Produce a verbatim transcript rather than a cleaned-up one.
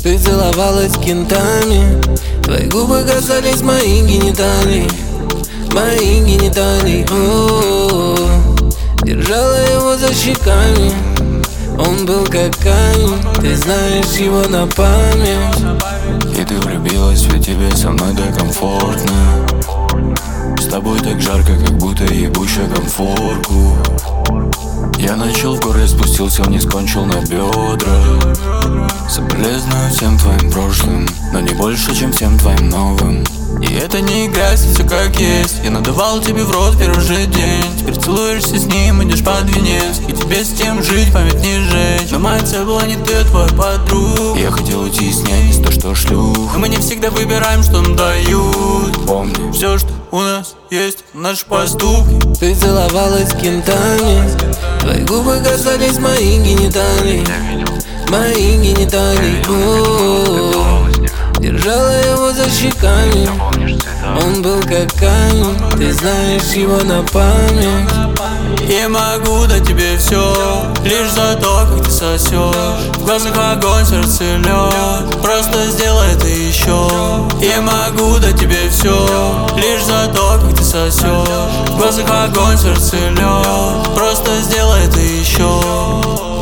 Ты целовалась кентами, твои губы касались моих гениталий, моих гениталий. О-о-о. Держала его за щеками, он был как камень, ты знаешь его на память. И ты влюбилась, ведь тебе со мной так комфортно. С тобой так жарко, как будто ебущая комфорку. Я начал в горы, спустился вниз, кончил на бедра. Соболезную всем твоим прошлым, но не больше, чем всем твоим новым. И это не игра, все как есть. Я надавал тебе в рот первый же день. Теперь целуешься с ним, идешь под венец. И тебе с тем жить, память не жечь. Но моя цель была не ты, твой подруг. Я хотел уйти с ней, не то что шлюх. Но мы не всегда выбираем, что нам дают. Помни, все, что у нас есть, наши поступки. Ты целовалась кентами, твои губы касались моих гениталий, моих гениталий. О-о-о. Держала его за щеками, он был как камень, ты знаешь его на память. Я могу дать тебе все, лишь за то, как ты сосешь. В глазах огонь, сердце лед, просто сделай это еще. Я могу дать тебе все, лишь за то, как ты сосешь. В глазах огонь, сердце лед, просто сделай это еще.